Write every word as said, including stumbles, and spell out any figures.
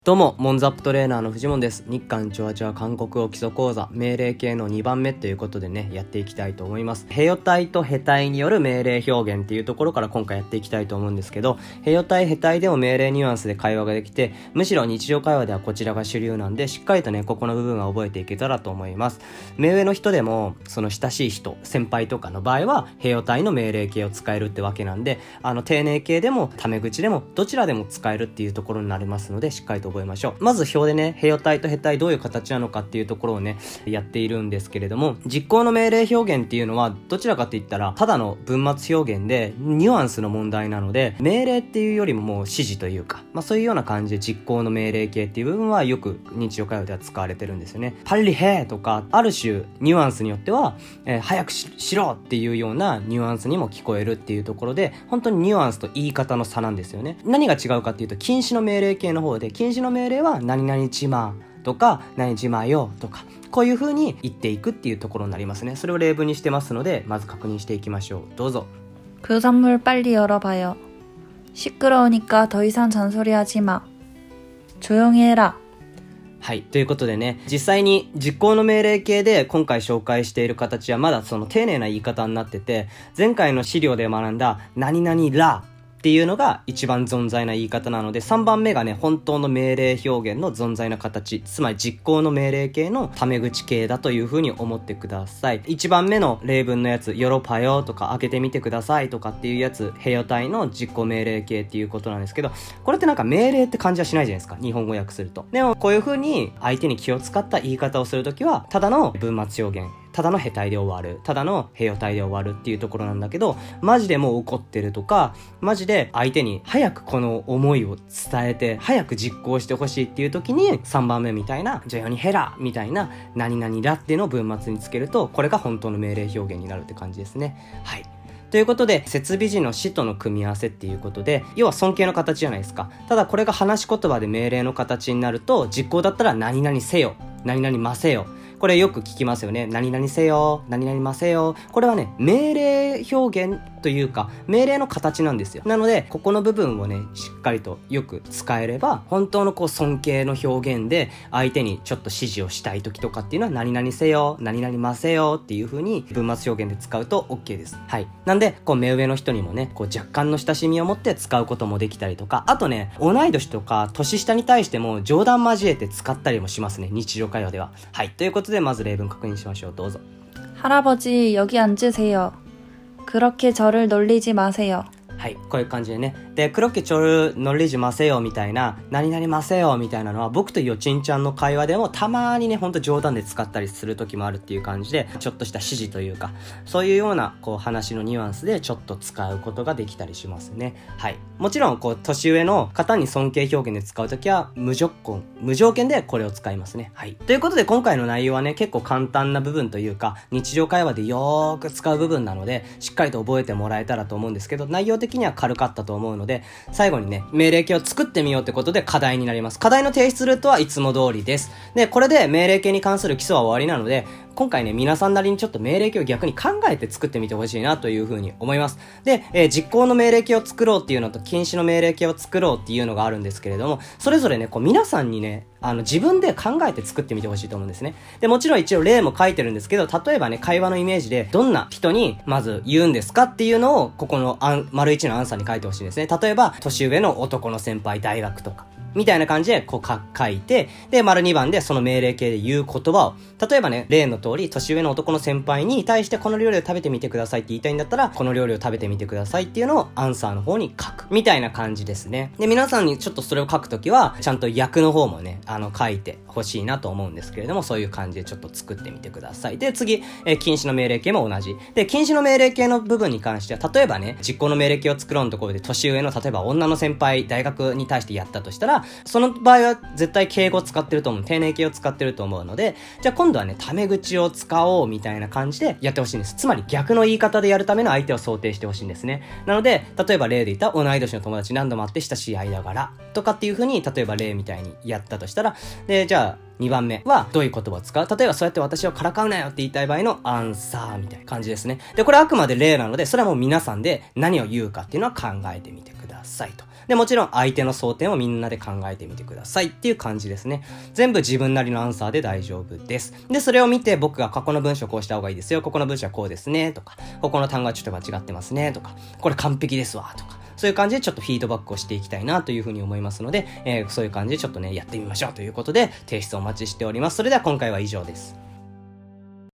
どうも、モンズアップトレーナーの藤本です。日韓チョアチョア韓国語基礎講座命令形のにばんめということでね、やっていきたいと思います。ヘヨ体とヘ体による命令表現っていうところから今回やっていきたいと思うんですけど、ヘヨ体、ヘ体でも命令ニュアンスで会話ができて、むしろ日常会話ではこちらが主流なんで、しっかりとね、ここの部分は覚えていけたらと思います。目上の人でも、その親しい人、先輩とかの場合は、ヘヨ体の命令形を使えるってわけなんで、あの、丁寧形でも、タメ口でも、どちらでも使えるっていうところになりますので、しっかりと覚えましょう。まず表でね、ヘヨ体とヘ体どういう形なのかっていうところをね、やっているんですけれども、実行の命令表現っていうのは、どちらかって言ったら、ただの文末表現で、ニュアンスの問題なので、命令っていうよりももう指示というか、まあそういうような感じで実行の命令形っていう部分はよく日常会話では使われてるんですよね。パリヘーとか、ある種、ニュアンスによっては、えー、早く し, しろっていうようなニュアンスにも聞こえるっていうところで、本当にニュアンスと言い方の差なんですよね。何が違うかっていうと、禁止の命令形の方で、禁止の命令は何々ちまとか、何ちまよとか、こういう風に言っていくっていうところになりますね。それを例文にしてますので、まず確認していきましょう。どうぞ。 그 선물 빨리 열어봐요. 시끄러우니까 더 이상 잔소리하지 마. 조용히 해라. はい。ということでね、実際に実行の命令形で今回紹介している形はまだその丁寧な言い方になってて、前回の資料で学んだ何々らっていうのが一番存在な言い方なので、さんばんめがね、本当の命令表現の存在な形、つまり実行の命令形のタメ口形だというふうに思ってください。いちばんめの例文のやつ、よろぱよとか開けてみてくださいとかっていうやつ、ヘヨ体の実行命令形っていうことなんですけど、これってなんか命令って感じはしないじゃないですか、日本語訳すると。でもこういうふうに相手に気を使った言い方をするときは、ただの文末表現、ただのヘ体で終わる、ただのヘヨ体で終わるっていうところなんだけど、マジでもう怒ってるとか、マジで相手に早くこの思いを伝えて早く実行してほしいっていう時に、さんばんめみたいなジョヨニヘラみたいな何々らっていうのを文末につけると、これが本当の命令表現になるって感じですね。はい。ということで、設備時のしとの組み合わせっていうことで、要は尊敬の形じゃないですか。ただこれが話し言葉で命令の形になると、実行だったら何々せよ、何々ませよ。これよく聞きますよね。何々せよ、何々ませよ。これはね、命令表現というか、命令の形なんですよ。なので、ここの部分をね、しっかりとよく使えれば、本当のこう尊敬の表現で、相手にちょっと指示をしたい時とかっていうのは、何々せよ、何々ませよっていう風に文末表現で使うと OK です。はい。なんで、こう目上の人にもね、こう若干の親しみを持って使うこともできたりとか、あとね、同い年とか年下に対しても冗談交えて使ったりもしますね、日常会話では。はい。ということで、まず例文確認しましょう。どうぞ。 할아버지 여기 앉으세요. 그렇게 저를 놀리지 마세요. はい、こういう感じでね。で、黒木ちょる乗りじませよみたいな、何々ませよみたいなのは、僕とよちんちゃんの会話でもたまにね、ほんと冗談で使ったりする時もあるっていう感じで、ちょっとした指示というか、そういうようなこう話のニュアンスでちょっと使うことができたりしますね。はい。もちろん、こう、年上の方に尊敬表現で使うときは、無条件、無条件でこれを使いますね。はい。ということで、今回の内容はね、結構簡単な部分というか、日常会話でよーく使う部分なので、しっかりと覚えてもらえたらと思うんですけど、内容的には軽かったと思うので、最後にね、命令形を作ってみようってことで課題になります。課題の提出ルートはいつも通りです。で、これで命令形に関する基礎は終わりなので、今回ね、皆さんなりにちょっと命令形を逆に考えて作ってみてほしいなというふうに思います。で、えー、実行の命令形を作ろうっていうのと禁止の命令形を作ろうっていうのがあるんですけれども、それぞれね、こう皆さんにね、あの自分で考えて作ってみてほしいと思うんですね。で、もちろん一応例も書いてるんですけど、例えばね、会話のイメージでどんな人にまず言うんですかっていうのを、ここのアン丸一のアンサーに書いてほしいんですね。例えば、年上の男の先輩、大学とか。みたいな感じでこう書いて、で、丸にばんでその命令形で言う言葉を、例えばね、例の通り、年上の男の先輩に対してこの料理を食べてみてくださいって言いたいんだったら、この料理を食べてみてくださいっていうのをアンサーの方に書く。みたいな感じですね。で、皆さんにちょっとそれを書くときは、ちゃんと訳の方もね、あの、書いてほしいなと思うんですけれども、そういう感じでちょっと作ってみてください。で、次、えー、禁止の命令形も同じ。で、禁止の命令形の部分に関しては、例えばね、実行の命令形を作ろうのところで、年上の、例えば女の先輩、大学に対してやったとしたら、その場合は絶対敬語を使ってると思う。丁寧形を使ってると思うので、じゃあ今度はね、タメ口を使おうみたいな感じでやってほしいんです。つまり逆の言い方でやるための相手を想定してほしいんですね。なので、例えば例で言った同い年の友達何度も会って親しい間柄とかっていう風に、例えば例みたいにやったとしたら、で、じゃあ、にばんめはどういう言葉を使う？例えばそうやって私をからかうなよって言いたい場合のアンサーみたいな感じですね。で、これはあくまで例なので、それはもう皆さんで何を言うかっていうのは考えてみてくださいと。 で、もちろん相手の争点をみんなで考えてみてくださいっていう感じですね。全部自分なりのアンサーで大丈夫です。で、それを見て僕がここの文章こうした方がいいですよ。ここの文章はこうですね。とか、ここの単語はちょっと間違ってますね。とか、これ完璧ですわ。とか、そういう感じでちょっとフィードバックをしていきたいなというふうに思いますので、えー、そういう感じでちょっとね、やってみましょうということで、提出をお待ちしております。それでは今回は以上です。